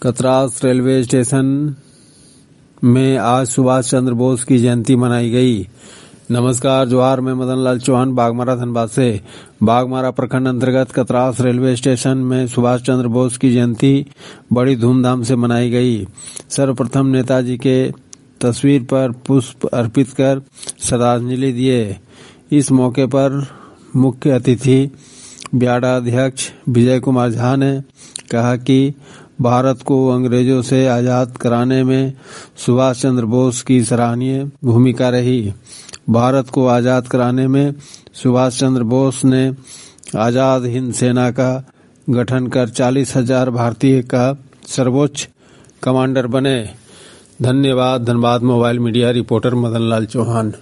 Katras railway station में आज सुभाष चंद्र बोस की जयंती मनाई गई। नमस्कार, जोहार। मैं मदन लाल चौहान बागमारा धनबाद से। बागमारा प्रखंड अंतर्गत कतरास रेलवे स्टेशन में सुभाष चंद्र बोस की जयंती बड़ी धूमधाम से मनाई गई। सर्वप्रथम नेताजी के तस्वीर पर पुष्प अर्पित कर श्रद्धांजलि दिए। इस मौके पर मुख्य अतिथि ब्याडा अध्यक्ष विजय कुमार झा ने कहा कि भारत को अंग्रेजों से आजाद कराने में सुभाष चंद्र बोस की सराहनीय भूमिका रही। भारत को आजाद कराने में सुभाष चंद्र बोस ने आजाद हिंद सेना का गठन कर 40,000 भारतीय का सर्वोच्च कमांडर बने। धन्यवाद। Dhanbad mobile media reporter Madan Lal Chauhan.